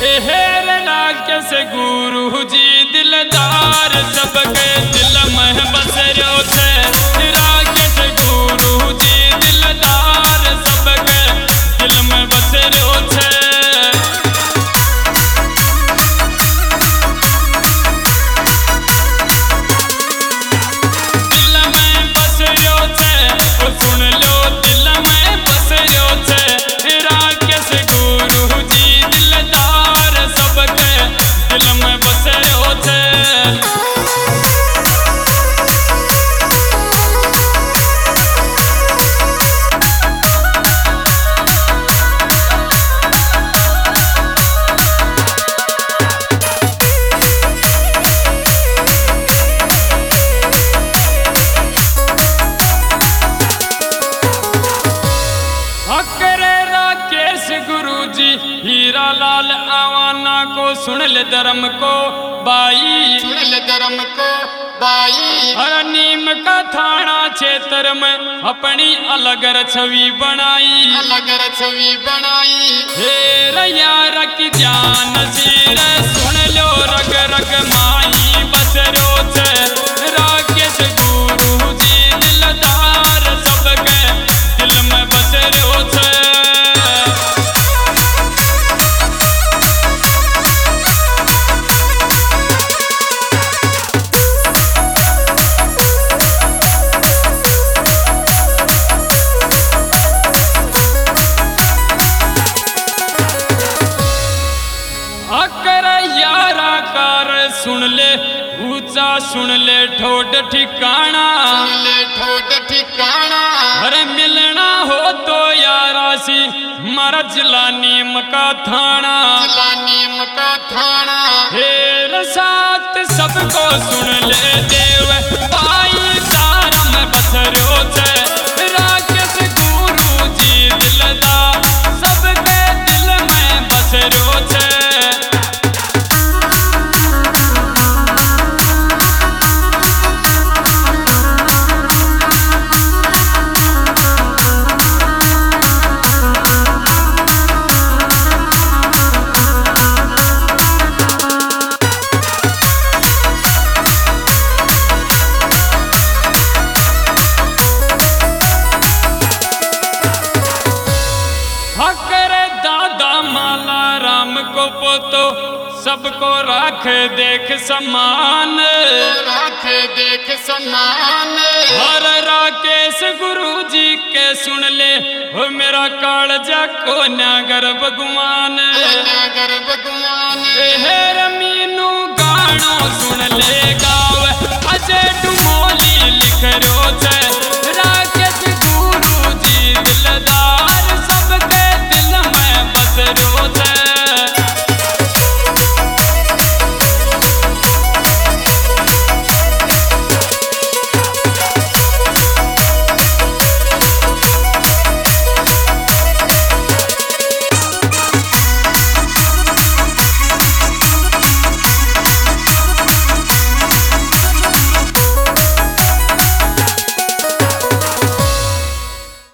हेर राकेश गुरु जी दिलदार सबके दिल में बसरो छे। राकेश गुरु जी दिलदार सबके दिल में बसरो छे। दिल में बसरो छे ओ सुन लो दिल में बसरो छे। राकेश गुरु जी दिलदार सबके दिल में बसरो छे। हीरा लाल आवाना को सुन ले धर्म को बाई, सुन ले धर्म को बाई। हर नीम का थाना क्षेत्र में अपनी अलग छवि बनाई, अलग छवि बनाई। हे यार की जान जीर सुन लो रग रग माई बसरो छे। राकेश गुरु जी दिलदार सबके दिल में बसरो छे। सुन ले ऊंचा सुन ले ठोड ठिकाना, सुन ले ठोड ठिकाना। अरे मिलना हो तो यारासी मारा जिला नीम का थाना, जिला नीम का थाना। हेर साथ सबको सुन ले देव पाई तारा में बसरो छे। राकेश गुरु जी दिलदार सबके दिल में बसरो छे। को पोतो सबको राख देख समान, राख देख समान। हर राकेश गुरु जी के सुन ले हो मेरा कालजा को न्यागर भगवान। न्यागर